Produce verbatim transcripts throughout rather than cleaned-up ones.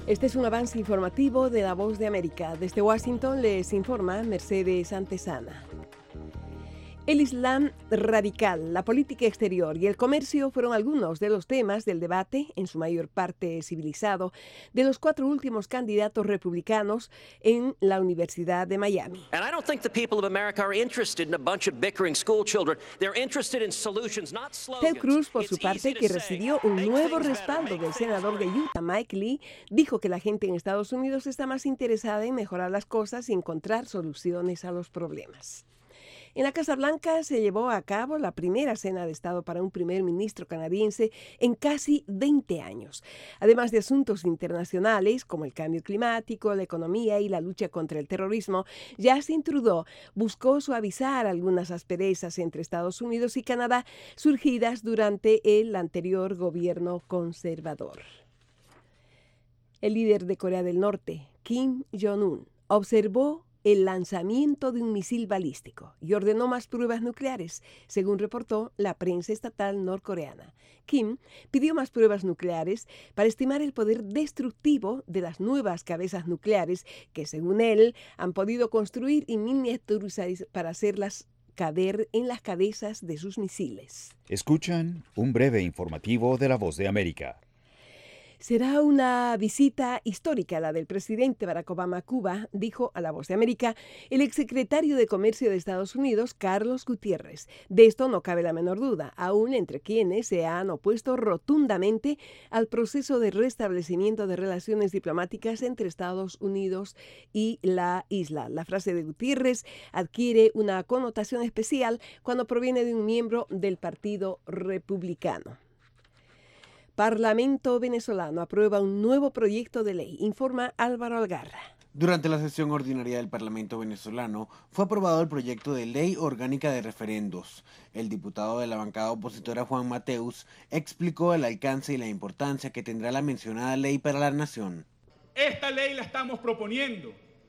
Este es un avance informativo de La Voz de América. Desde Washington les informa Mercedes Antesana. El Islam radical, la política exterior y el comercio fueron algunos de los temas del debate, en su mayor parte civilizado, de los cuatro últimos candidatos republicanos en la Universidad de Miami. Ted Cruz, por su parte, que recibió un nuevo respaldo del senador de Utah, Mike Lee, dijo que la gente en Estados Unidos está más interesada en mejorar las cosas y encontrar soluciones a los problemas. En la Casa Blanca se llevó a cabo la primera cena de Estado para un primer ministro canadiense en casi veinte años. Además de asuntos internacionales como el cambio climático, la economía y la lucha contra el terrorismo, Justin Trudeau buscó suavizar algunas asperezas entre Estados Unidos y Canadá surgidas durante el anterior gobierno conservador. El líder de Corea del Norte, Kim Jong-un, observó el lanzamiento de un misil balístico y ordenó más pruebas nucleares, según reportó la prensa estatal norcoreana. Kim pidió más pruebas nucleares para estimar el poder destructivo de las nuevas cabezas nucleares que, según él, han podido construir y miniaturizar para hacerlas caber en las cabezas de sus misiles. Escuchan un breve informativo de La Voz de América. Será una visita histórica la del presidente Barack Obama a Cuba, dijo a La Voz de América el exsecretario de Comercio de Estados Unidos, Carlos Gutiérrez. De esto no cabe la menor duda, aún entre quienes se han opuesto rotundamente al proceso de restablecimiento de relaciones diplomáticas entre Estados Unidos y la isla. La frase de Gutiérrez adquiere una connotación especial cuando proviene de un miembro del Partido Republicano. Parlamento venezolano aprueba un nuevo proyecto de ley, informa Álvaro Algarra. Durante la sesión ordinaria del Parlamento venezolano fue aprobado el proyecto de ley orgánica de referendos. El diputado de la bancada opositora Juan Mateus explicó el alcance y la importancia que tendrá la mencionada ley para la nación. Esta ley la estamos proponiendo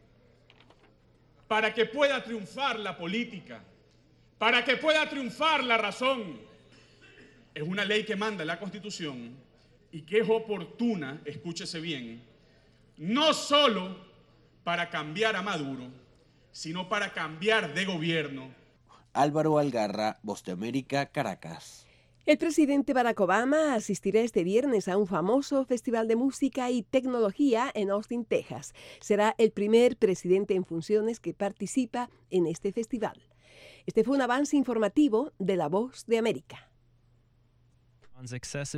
para que pueda triunfar la política, para que pueda triunfar la razón. Es una ley que manda la Constitución y que es oportuna, escúchese bien, no solo para cambiar a Maduro, sino para cambiar de gobierno. Álvaro Algarra, Voz de América, Caracas. El presidente Barack Obama asistirá este viernes a un famoso festival de música y tecnología en Austin, Texas. Será el primer presidente en funciones que participa en este festival. Este fue un avance informativo de La Voz de América.